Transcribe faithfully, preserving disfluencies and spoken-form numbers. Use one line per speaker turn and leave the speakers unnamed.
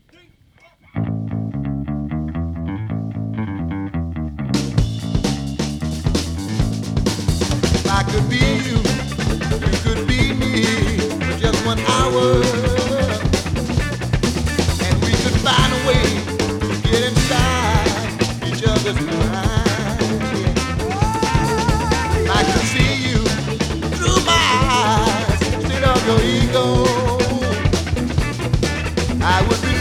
I could be you, you could be me for just one hour, and we could find a way to get inside each other's mind. I could see you through my eyes instead of your ego. I would be